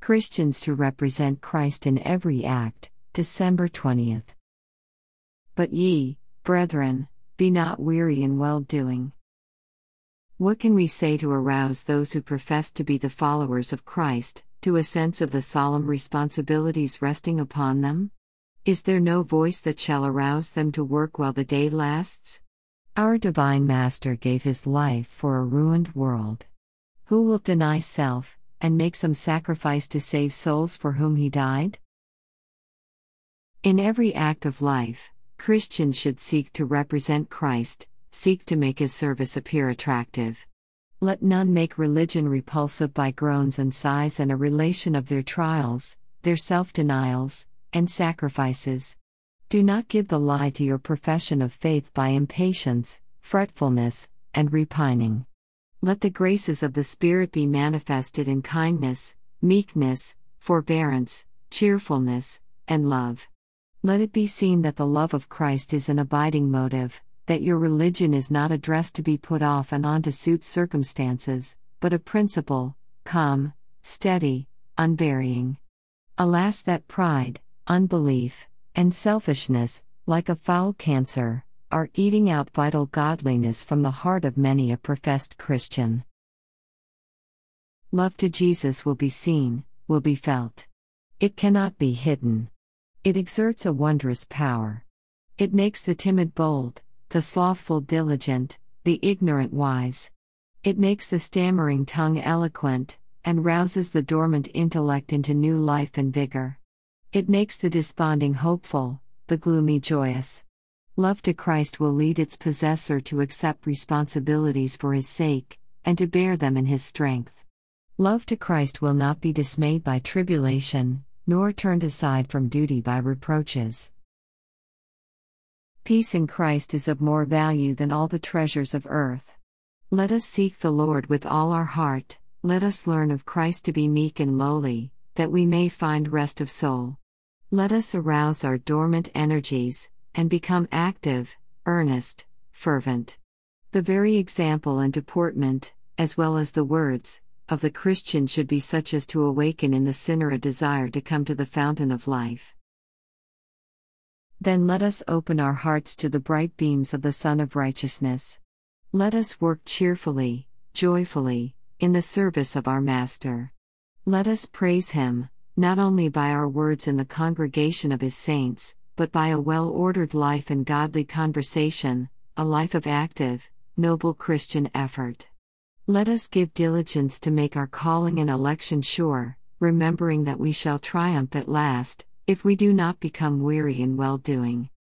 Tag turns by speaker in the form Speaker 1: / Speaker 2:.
Speaker 1: Christians to represent Christ in every act, December 20th. But ye, brethren, be not weary in well-doing. What can we say to arouse those who profess to be the followers of Christ, to a sense of the solemn responsibilities resting upon them? Is there no voice that shall arouse them to work while the day lasts? Our Divine Master gave his life for a ruined world. Who will deny self, and make some sacrifice to save souls for whom he died? In every act of life, Christians should seek to represent Christ, seek to make his service appear attractive. Let none make religion repulsive by groans and sighs and a relation of their trials, their self-denials, and sacrifices. Do not give the lie to your profession of faith by impatience, fretfulness, and repining. Let the graces of the Spirit be manifested in kindness, meekness, forbearance, cheerfulness, and love. Let it be seen that the love of Christ is an abiding motive, that your religion is not a dress to be put off and on to suit circumstances, but a principle, calm, steady, unvarying. Alas, that pride, unbelief, and selfishness, like a foul cancer, are eating out vital godliness from the heart of many a professed Christian. Love to Jesus will be seen, will be felt. It cannot be hidden. It exerts a wondrous power. It makes the timid bold, the slothful diligent, the ignorant wise. It makes the stammering tongue eloquent, and rouses the dormant intellect into new life and vigor. It makes the desponding hopeful, the gloomy joyous. Love to Christ will lead its possessor to accept responsibilities for his sake, and to bear them in his strength. Love to Christ will not be dismayed by tribulation, nor turned aside from duty by reproaches. Peace in Christ is of more value than all the treasures of earth. Let us seek the Lord with all our heart, let us learn of Christ to be meek and lowly, that we may find rest of soul. Let us arouse our dormant energies, and become active, earnest, fervent. The very example and deportment, as well as the words, of the Christian should be such as to awaken in the sinner a desire to come to the fountain of life. Then let us open our hearts to the bright beams of the Sun of Righteousness. Let us work cheerfully, joyfully, in the service of our Master. Let us praise him, not only by our words in the congregation of his saints, but by a well-ordered life and godly conversation, a life of active, noble Christian effort. Let us give diligence to make our calling and election sure, remembering that we shall triumph at last, if we do not become weary in well-doing.